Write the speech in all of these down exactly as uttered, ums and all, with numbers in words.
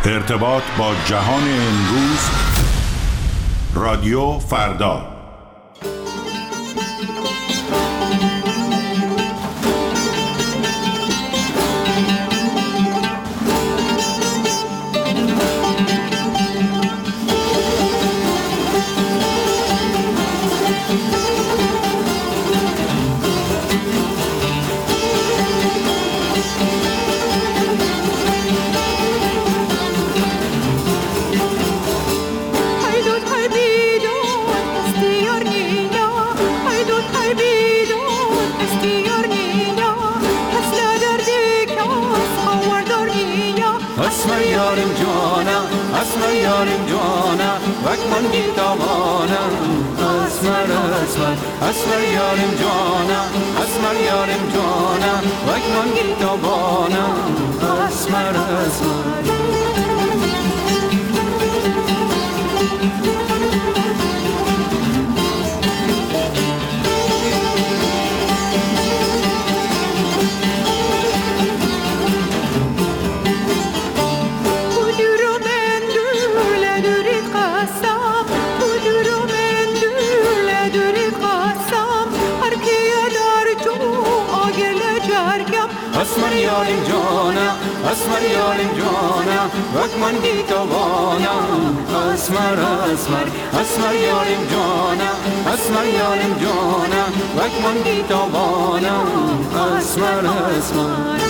ارتباط با جهان امروز، رادیو فردا. اسمر یارم جانم اسمر یارم جانم وک من بیتوانم اسمر اسمر اسمر یارم جانم اسمر یارم جانم وک من بیتوانم اسمر اسمر اسمر یارم جانم اسمر یارم جانم وک من بیتوانم اسمر اسمر اسمر یارم جانم اسمر یارم جانم وک من بیتوانم اسمر اسمر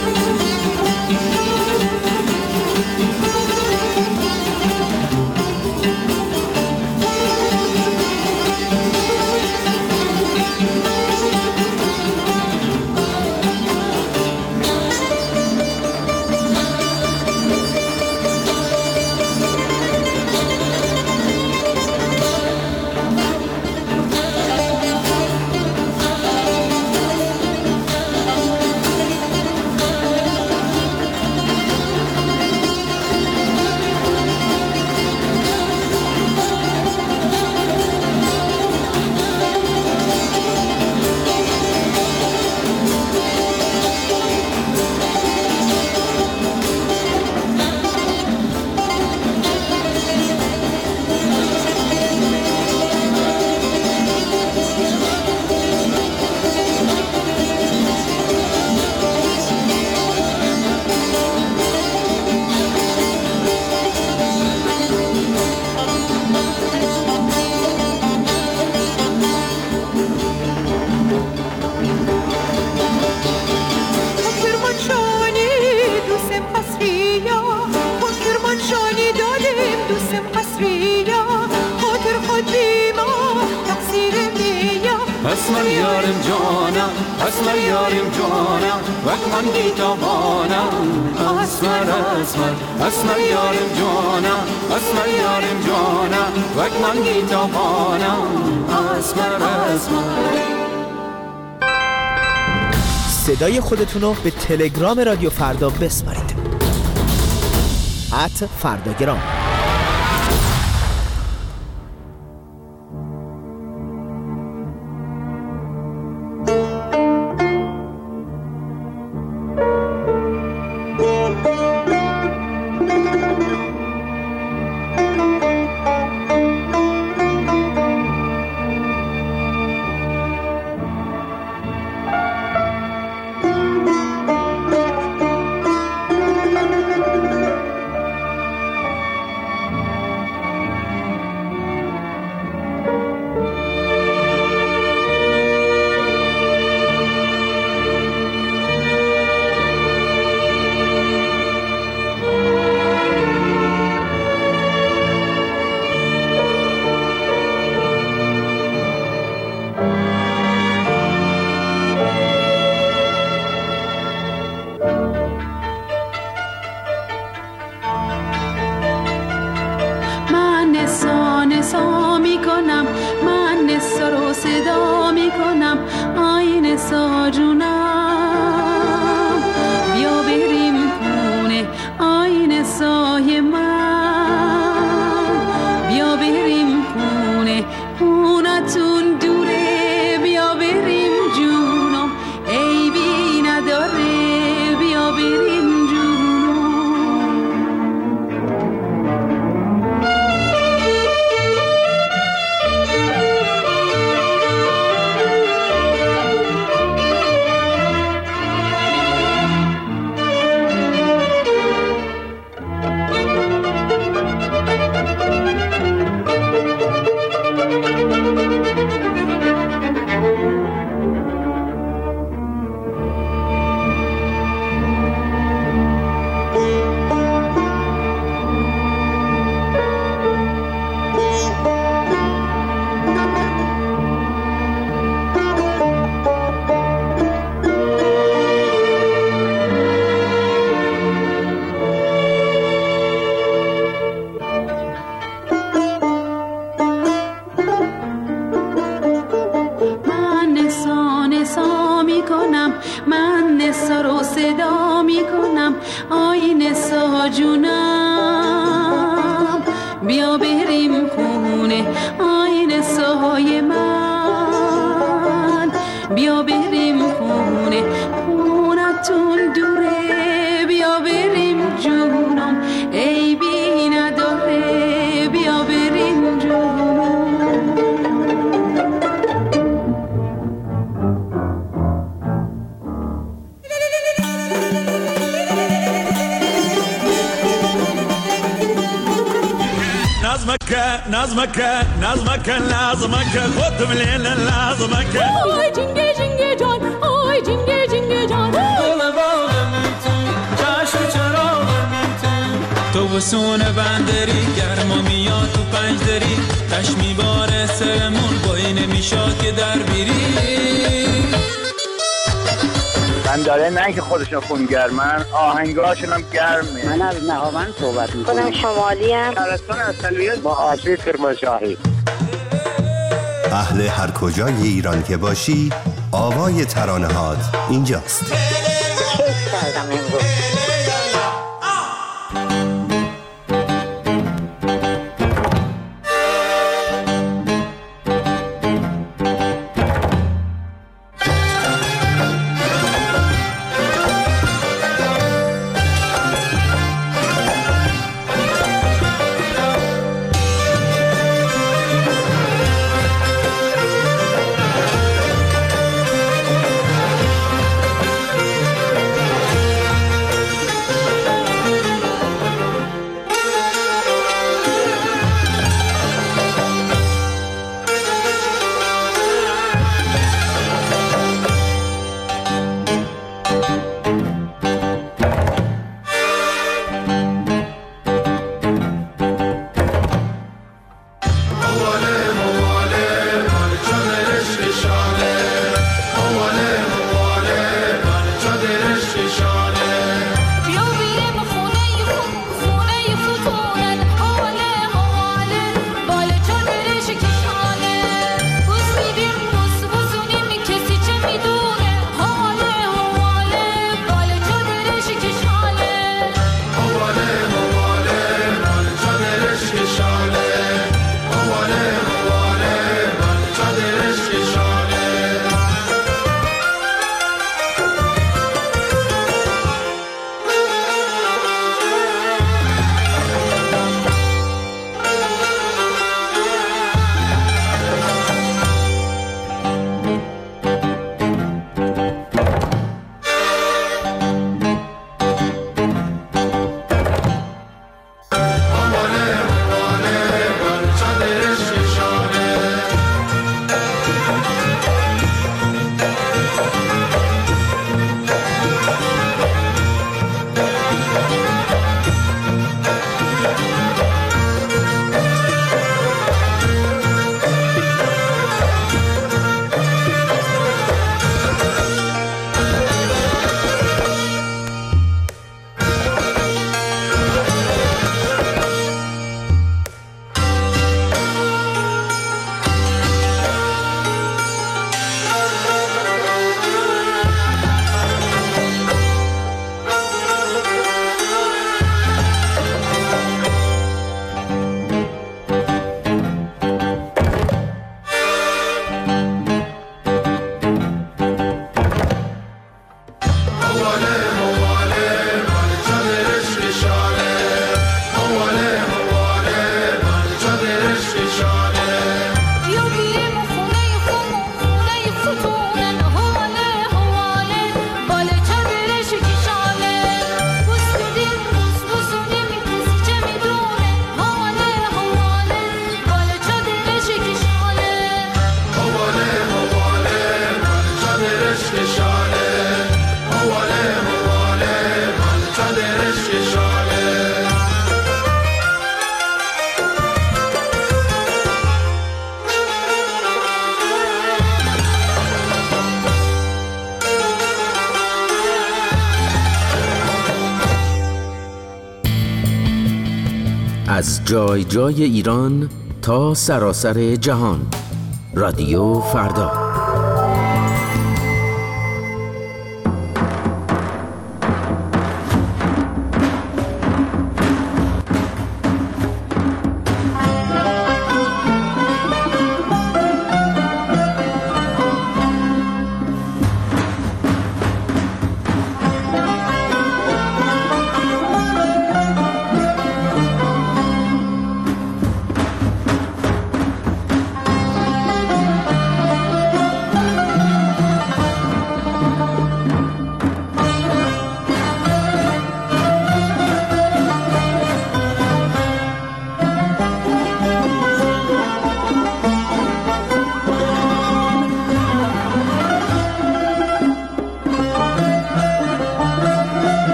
اسمر یارم جانم اسمر یارم جانم وک من بیتوانم اسمر اسمر اسمر یارم جانم اسمر یارم جانم وک من بیتوانم اسمر اسمر. صدای خودتون رو به تلگرام رادیو فردا بسپارید. ات فرداگرام. فردا جونم بیا بریم خونه آینه سایه من بیا بریم خونه خونتون دوره بیا بریم جونم عیبی نداره بیا بریم جونم نظمك نظمك نظمك لازمك خد من لازمك آی جنگه جنگه جان آی جنگه جنگه جان تو بسون بندری گرما میاد تو پنج دری تش میباره سرمون بایی نمیشاد که در بیری من داره نه که خودشون خونگرمن آهنگاشون هم گرمه. من از نهاوند صحبت میکنم. خودم شمالی ام. شهرستان اصلیت با آسیب کرمانشاهی. اهل هر کجای ایران که باشی آوای ترانه هات اینجاست. کیف کردم امروز. از جای جای ایران تا سراسر جهان، رادیو فردا.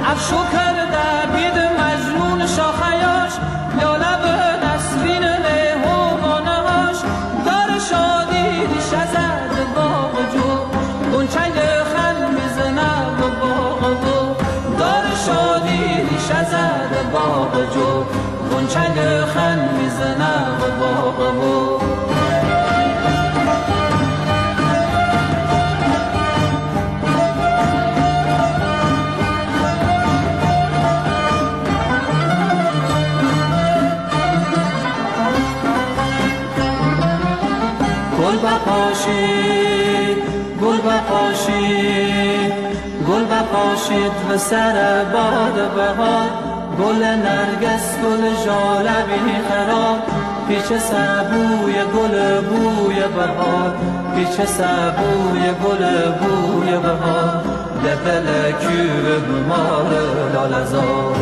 افشو کرده بید مجنون شاخیاش یا لب نسرین لیهوانه هاش دار شادی ریشه زد باغ جو گنچنگ خل میزنه به باغ بو دار شادی ریشه زد باغ جو گنچنگ خل میزنه به باغ بو گل بپاشید گل بپاشید گل بپاشید به سر باد بهار گل نرگس گل ژاله بی خراب پیچ سبوی گل بوی بهار پیچ سبوی گل بوی بهار دل کوه بمار لاله‌زار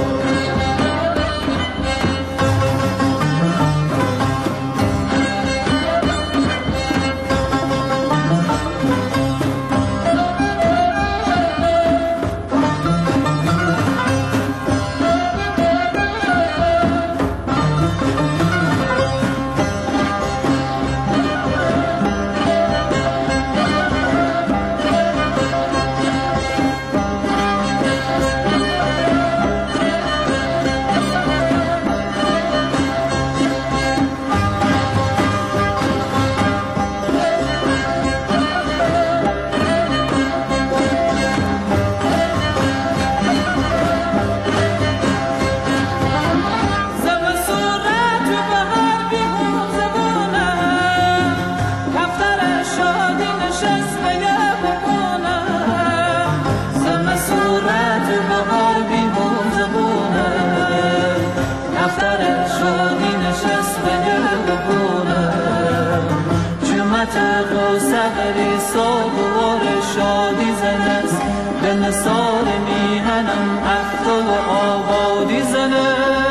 سغری ساگوار شادی زنست به نثار میهنم افت و آبادی زنست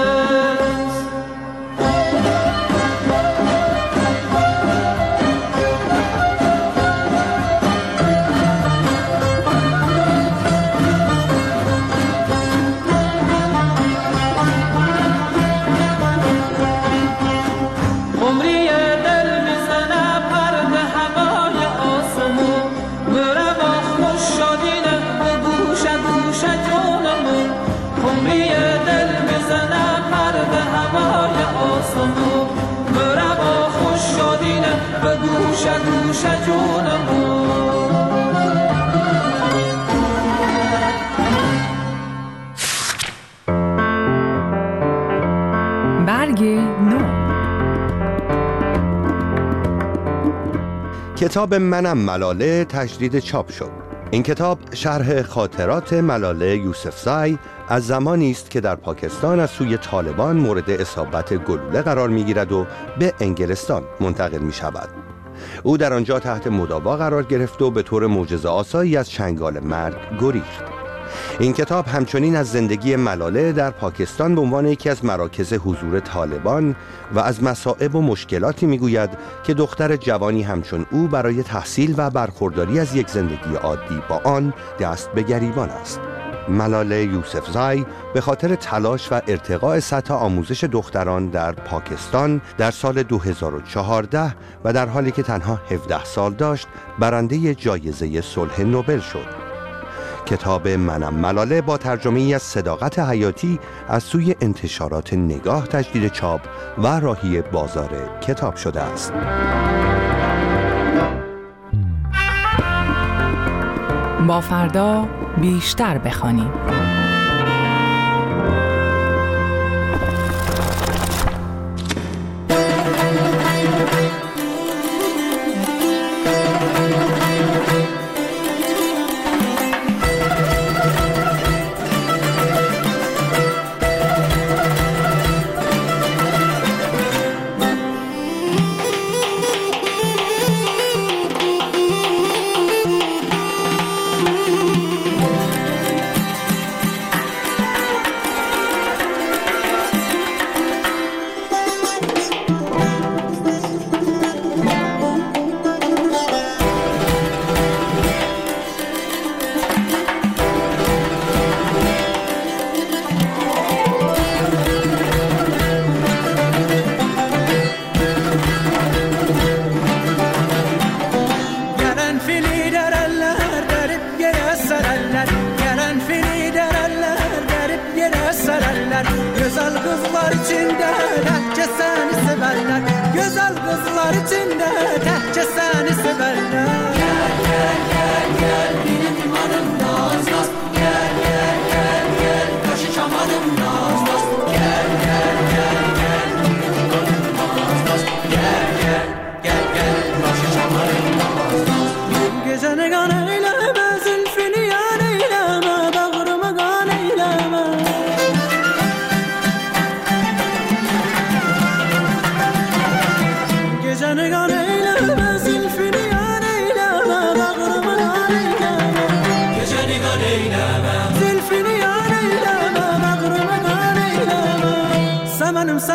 گوش گوش جونمون برگ نو. کتاب منم ملاله تجدید چاپ شد. این کتاب شرح خاطرات ملاله یوسفزای از زمانی است که در پاکستان از سوی طالبان مورد اصابت گلوله قرار می‌گیرد و به انگلستان منتقل می‌شود. او در آنجا تحت مداوا قرار گرفت و به طور معجزه‌آسایی از چنگال مرگ گریخت. این کتاب همچنین از زندگی ملاله در پاکستان به عنوان یکی از مراکز حضور طالبان و از مصائب و مشکلاتی میگوید که دختر جوانی همچون او برای تحصیل و برخورداری از یک زندگی عادی با آن دست به گریبان است. ملاله یوسفزای به خاطر تلاش و ارتقاء سطح آموزش دختران در پاکستان در سال دو هزار و چهارده و در حالی که تنها هفده سال داشت برنده جایزه صلح نوبل شد. کتاب منم ملاله با ترجمه‌ای از صداقت حیاتی از سوی انتشارات نگاه تجدید چاپ و راهی بازار کتاب شده است. با فردا بیشتر بخوانیم.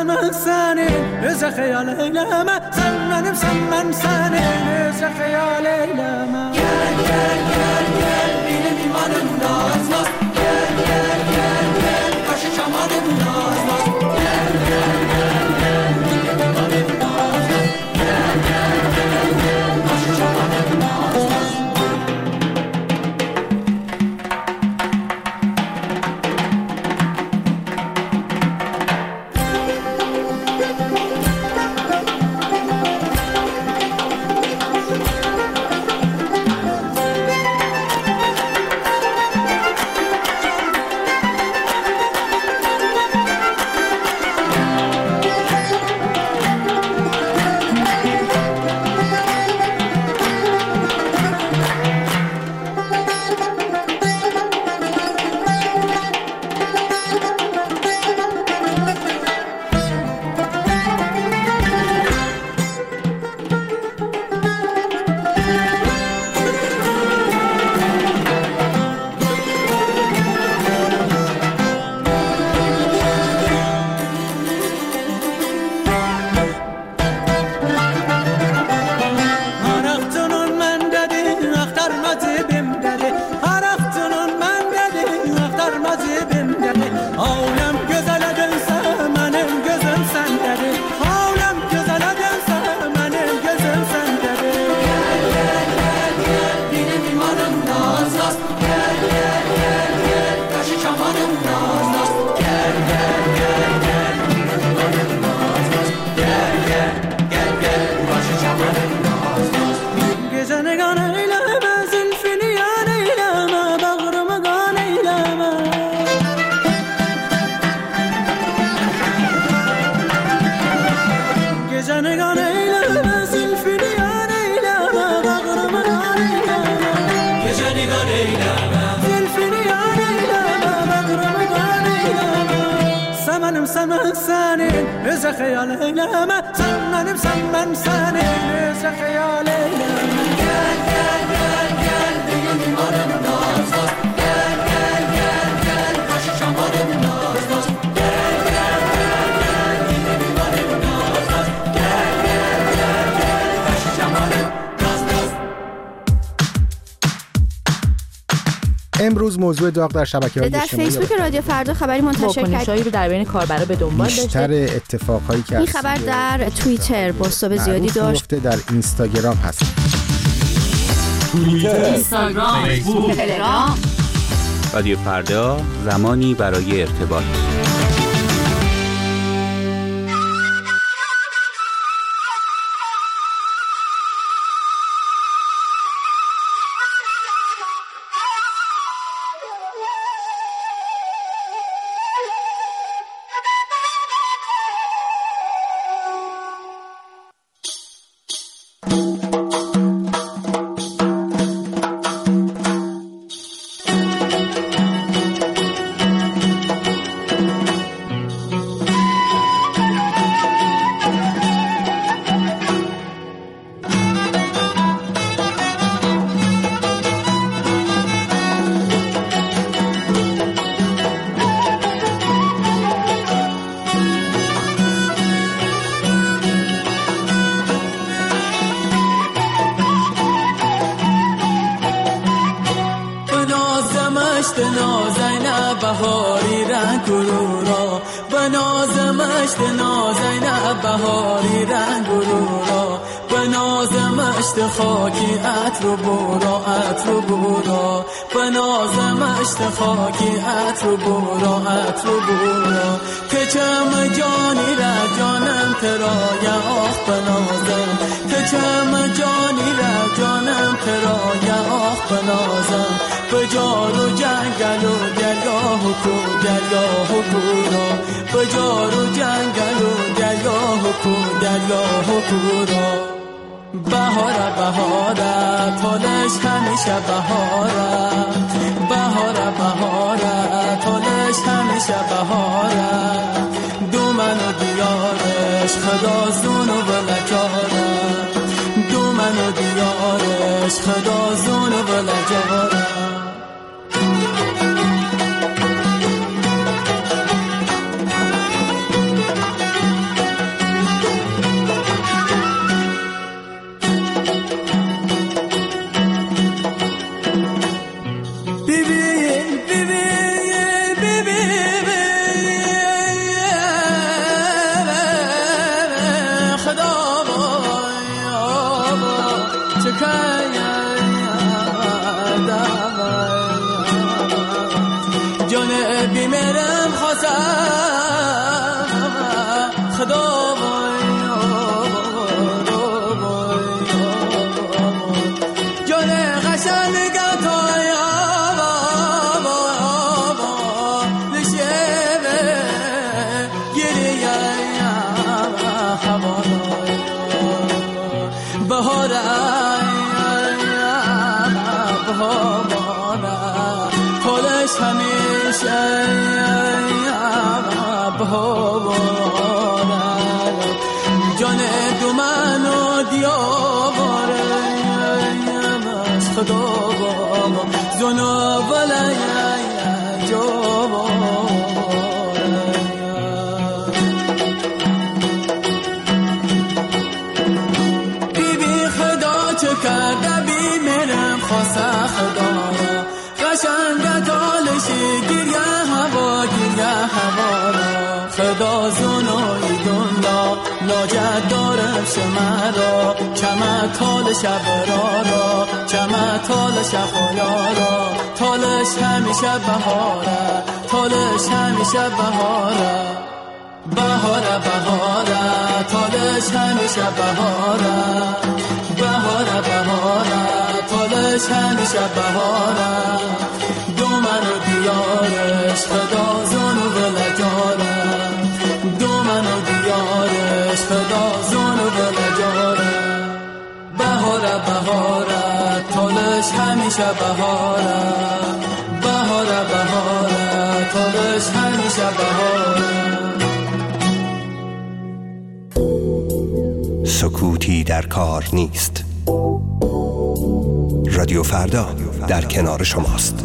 سمن سنه از خیال ایلم سمنم سمن سنه از خیال ایلم گل گل گل گل بینه میمانم ناز ناز گل گل گل گل کاش شمانم ناز ناز گل گل گل گل بینه میمانم ناز ناز گل گل گل گل کاش شمانم ناز ناز سمن سنه از خیال ایلم سمنم سمن سنه از خیال ایلم گل گل گل گل دیگه میمانم ناز ناز گل گل گل گل کاش شمانم ناز ناز گل گل گل گل دیگه میمانم ناز ناز گل گل گل گل کاش شمانم ناز ناز. امروز موضوع داغ در شبکه‌های اجتماعی در فیسبوک رادیو فردا خبری منتشر کرد. واکنش‌هایی رو در بین کاربرا به دنبال داشته. بیشتر اتفاقایی که این خبر در توییتر بازتاب زیادی داشت. در اینستاگرام هست. توییتر، اینستاگرام، فیسبوک، تلگرام. رادیو فردا زمانی برای ارتباط. خاکی عطر و برا عطر و برا بنازم اشت خاکی عطر و برا عطر و برا که چم جانی را جانم ترا یا آخ بنازم که چم جانی را جانم ترا یا آخ بنازم بجار و جنگل و درگاه و کو درگاه و کورا بجار و جنگل و درگاه و کو درگاه و کورا بهاره بهاره تولش همیشه بهاره بهاره بهاره تولش همیشه بهاره دومن و دیارش خدا زون و بلجاره دومن و دیارش خدا زون و بلجاره جونه بیمرم خواستم خدا وای جونه قشنگ توی همیشه بهارم جان دو منو دیوارم از خدا بام زنا ولی بی بی خدا چه کرده بی مرم خواسته خدا قشنگ گریه هوا گریه هوا را خدا زنای دنیا لاجت دارم شما را کمه تال شب را را کمه تال شب را تالش همیشه بهاره تالش همیشه بهاره بهاره بهاره تالش همیشه بهاره بهاره بهاره تالش همیشه بهاره دو منو دیارش خدا زنو بلجاره دو منو دیارش خدا زنو بلجاره بهاره بهاره تالش همیشه بهاره بهاره بهاره تالش همیشه بهاره سکوتی در کار نیست. رادیو فردا در کنار شماست.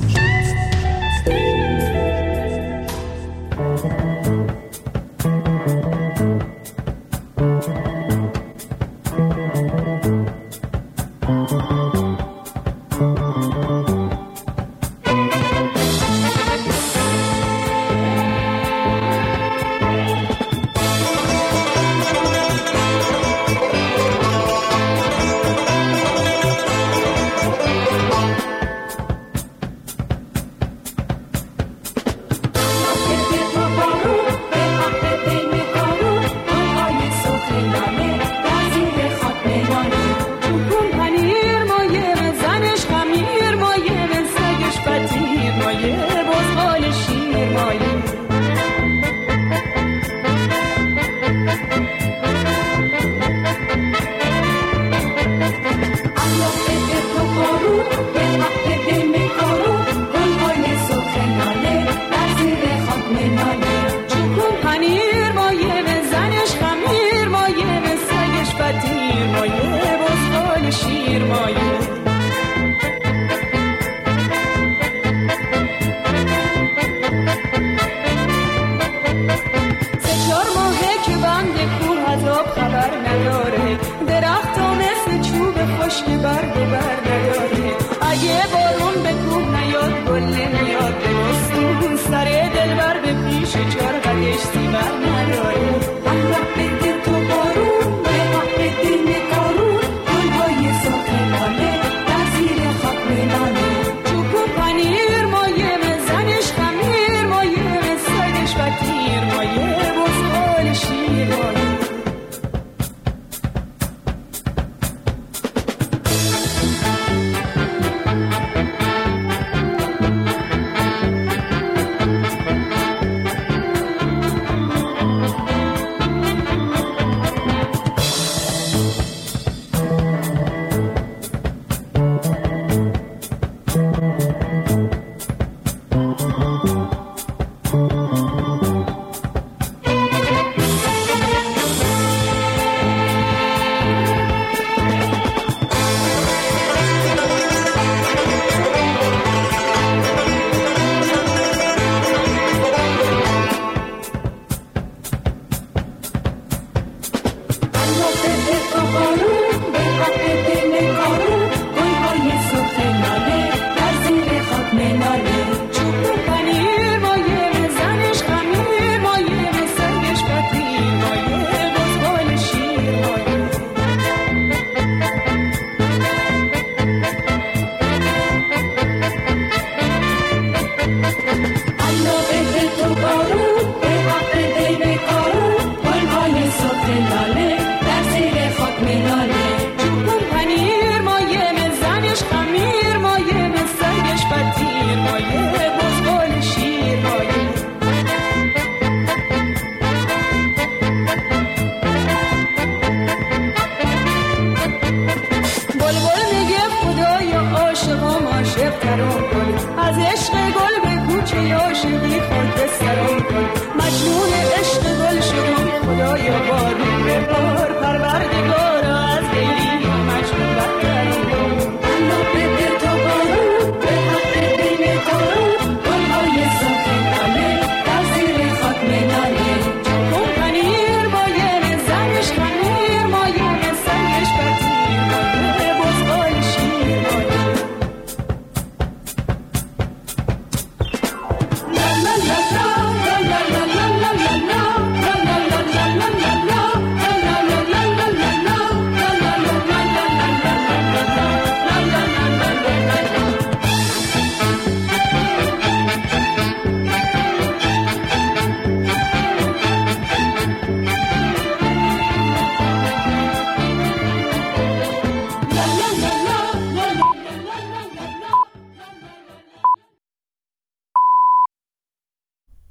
سر دلبر به پیش چار قدشتی